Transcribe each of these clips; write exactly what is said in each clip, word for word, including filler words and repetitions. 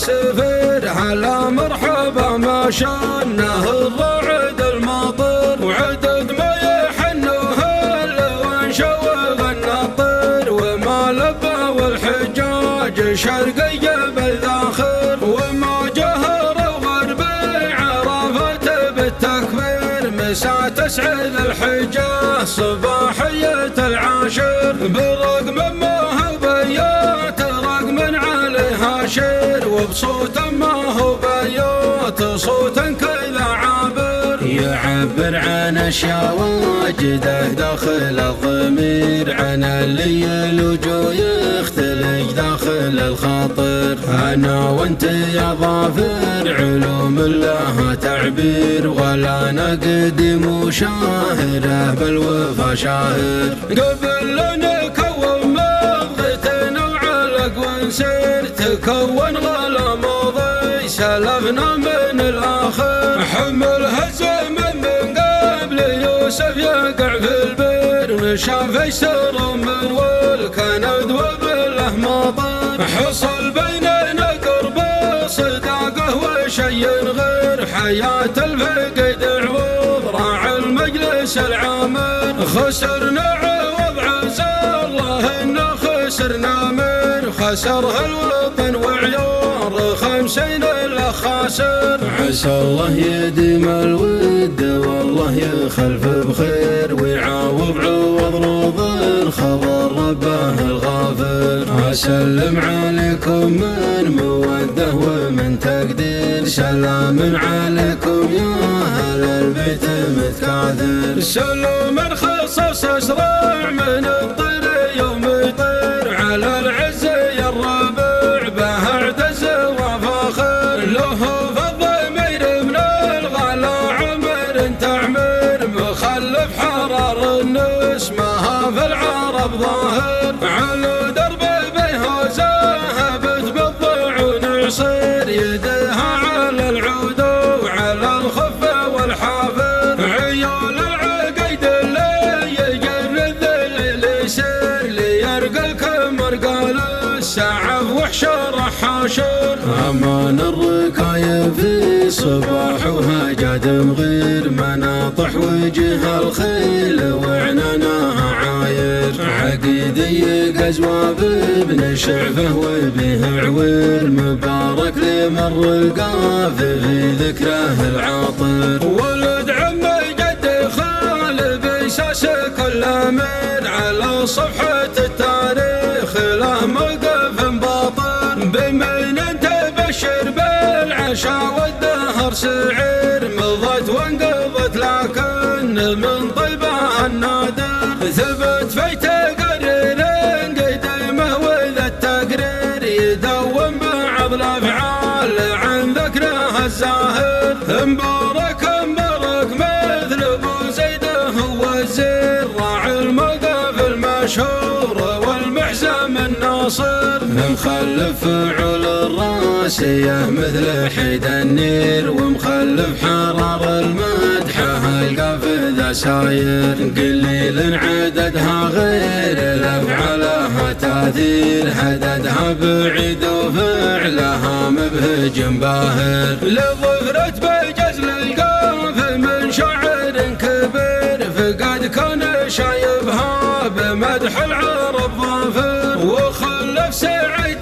السفر هلا مرحبا ما شانه الرعد المطر وعدد ما يحنوه اللوان شوق النطر وما لبى والحجاج شرقي بالذاخر وما جهر وغربي عرفت بالتكبير مساء تسعد الحجاه صباحية العاشر برغم ما هو بيات رغم عليها شير وبصوت ما هو بيات صوت كذا عابر يعبر عن اشياء واجده داخل الضمير عن اللي يلوجو يختلج داخل الخاطر انا وانت يا ظافر علوم لها تعبير ولا نقدم مشاهره بالوفا شاهر قبل نكون مضغتنا وعلق ونسير تكون غلا ماضي سلفنا من الاخر حملها الزمن من قبل يوسف يقع في البير نشاف يسر من والكند وبله مطر حصل بيننا قرب صداقه وشي غير حياة الفقد عوض راعي المجلس العامر خسرنا عوض عسى الله إن خسرنا من خسرها الوطن وعيار خمسين الخاسر عسى الله يديم الود والله يخلف بخير ويعاوض عوض روض الخبر رباه الغافر أسلم عليكم من موده ومن تقدير سلام عليكم يا أهل البيت متكاثر سلام خصص أسرع من الطير يوم يطير على العز يا الربع به اعتز وفاخر له فالضمير من الغلا عمر تعمر مخلف حرار الناس ما في العرب ظاهر على درب بيها زاهبت بالضعون عصير يدها على العود وعلى الخف والحافر عيال العقيد اللي يجرد اللي يسير ليرقى الكمر قال السعف وحشر حاشر امان الركاية في صباح وهجاد مغير مناطح وجه الخيل وعنانها عاير عقيدي قزوة بابن شعفه وبه عوير مبارك لمر القافي في ذكره العاطر ولد عمي جد خال بيساس كل من على صفحة التاريخ له موقف باطن بمن تبشر بالعشا والدهر سعير مضت وانقضت لكن من طيبها النادر ثبت في تقرير قديمه وذا التقرير يدوم بعض الافعال عن ذكرها الزاهر مبارك مبارك مثل ابو زيد هو الزير راعي الموقف المشهور والمحزم الناصر مخلف فعول الراسيه مثل حيد النير ومخلف حرار المدحه القى في ذا ساير قليل عددها غير الافعالها تاثير هددها بعيد وفعلها مبهج باهر لظهرت بجزل القاف من شاعر كبير فقد كان شايبها بمدح العرب ظافر وخلف سعيد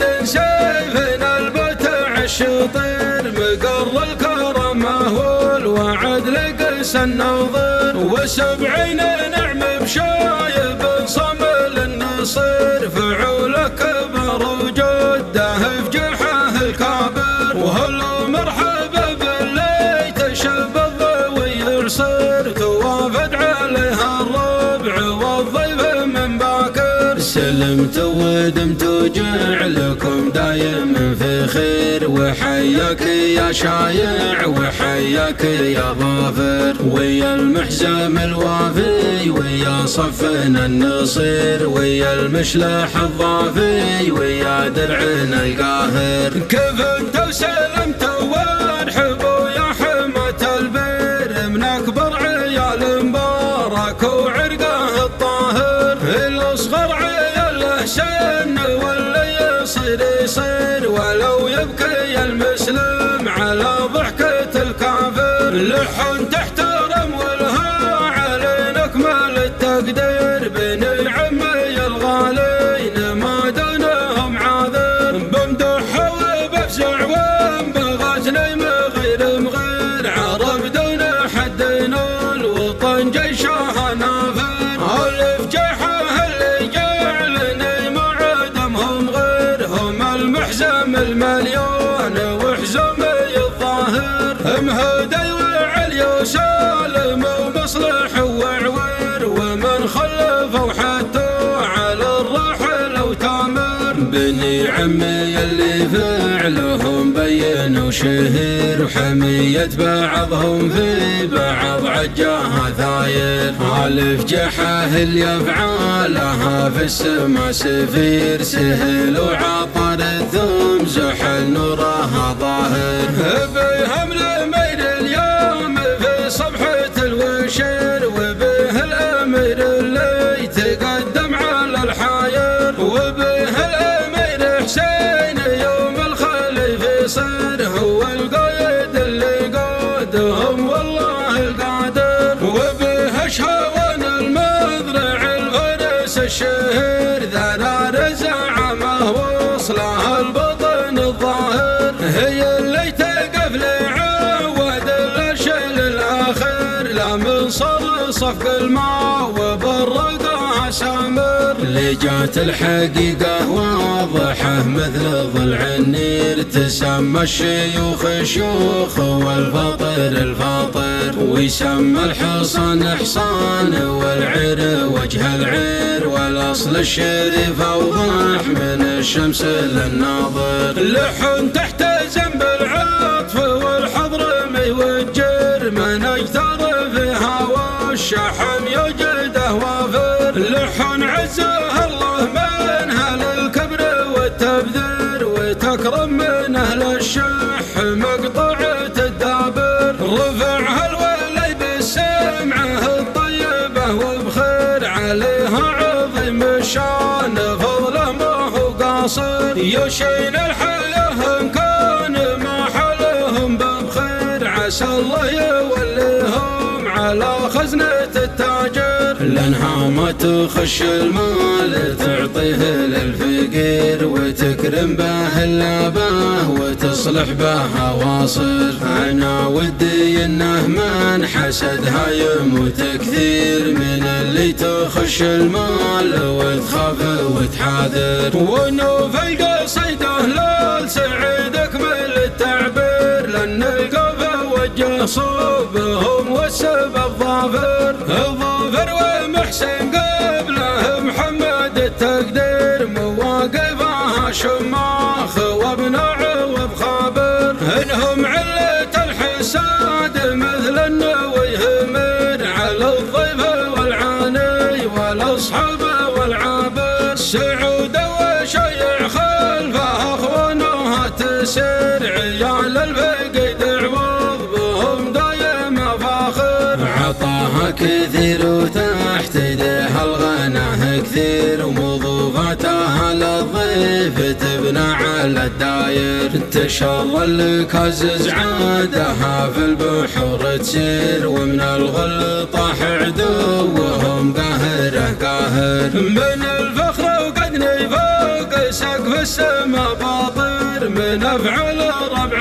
سيفنا البتع الشطير مقر الكرم هو الوعد لقس النظر وسبعين نعم بشايب صمل النصير فعول كبر وجده في جحاه الكابر وهلا مرحبا باللي تشب الضوي يرصر توافد عليها الربع والضيف من باكر سلمت ودمت وجعلكم دايم في خير وحياك يا شايع وحياك يا ظافر ويا المحزم الوافي ويا صفنا النصير ويا المشلح الضافي ويا درعنا القاهر كيف انت وسلمت وارحبوا يا حمة البير من اكبر عيال مبارك وعرقه الطاهر الاصغر عيال سن واللي يصير يصير ولو يبكي الم لحن تحترم ولها علينا اكمل التقدير، بني عمي الغالين ما دونهم عاذر، بمدح وبفزع وبغزني مغير مغير، عرب دون حدين الوطن جيشه نافر، الف جيحه اللي جعلني معدمهم غير، هم المحزم المليون وحزمي الظاهر، مهدي وعلي وسالم ومصلح وعوير، ومن خلفوا حتى على الراحل وتامر، بني عمي اللي فعلهم بين وشهير، وحمية بعضهم في بعض عجاها ثاير، الف جحاه اللي افعالها في السما سفير، سهل وعطر الثوم زحل نورها ظاهر، بهم الامير اليوم في صبحة الوشير، وبه الامير اللي تقدم على الحاير، وبه الامير حسين يوم الخليف يصير، هو القايد اللي قادهم والله القادر، وبه شهوان المذرع الفارس الشهير، ذرار زعمه وصلها البطن الظاهر، هي اللي تقف لعواد الاشيل الاخر، لا من صر صفق الماء وبرقها سامر، اللي جات الحقيقه واضحه مثل ضلع النير، تسمى الشيوخ شيوخ والفطر الفاطر، ويسمى الحصان حصان والعير وجه العير، والاصل الشريف اوضح من الشمس للناظر، لحن تحت زنب العطف والحضر ميوجر، من اجتر فيها والشحم يجده وافر، لحن عزه الله من اهل الكبر والتبذير، وتكرم من اهل الشح مقطعة الدابر، رفعها الولي بالسمعه الطيبه وبخير، عليها عظيم الشان فضله ما هو قاصر، يشين الحياه ان كان ما حلهم ببخير، عسى الله يوليهم على خزنة التاجر، لانها ما تخش المال تعطيه للفقير، وتكرم به اللابه وتصلح به واصر، انا ودي انه من حسدها يموت كثير، من اللي تخش المال وتخاف وتحاذر، ونوف القصيده لول سعيد اكمل التعبير، لان القفا وجه صوبهم والسبب ظافر، ظافر ومحسن قبله محمد التقدير، مواقفها شماخ وابن عوض خابر، انهم علة الحساد مثل النوي همر، على الضيف والعاني والاصحاب والعابر، سعود وشيع خلفه اخوانها تسير، عيال الفقيد عوض بهم دايم فاخر، عطاها كثير وتحت يديها الغناه كثير، ومضوفاتها للضيف تبنى على الداير، تشر الكزز عادها في البحور تسير، ومن الغل طاح عدوهم قاهره قاهر، من الفخر وقدني فوق سقف السما باطر، من افعل ربع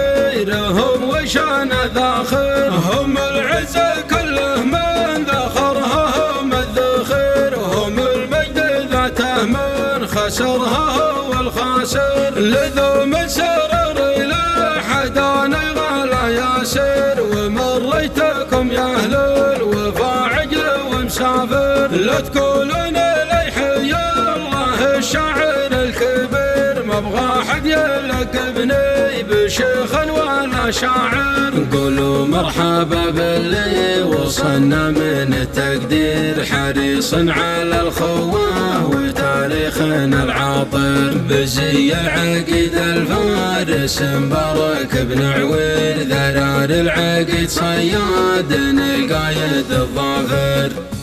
غيرهم وشان ذاخر، هم العزه كله من ذخرها هم الذخير، هم المجد ذاته من خسرها هو الخاسر، لذوم السرر الى حدانا غلا ياسر، ومريتكم يا اهل الوفا عجل ومسافر، لا تقولون لي حي الله الشاعر الكبير، ما ابغى احد يلقبني بشيخ ولا شاعر، قولوا مرحبا باللي وصلنا من التقدير، حريص على الخواه وتاريخنا العاطر، بزي العقيد الفارس مبارك بن عوير، ذرار العقيد صياد القايد الظافر.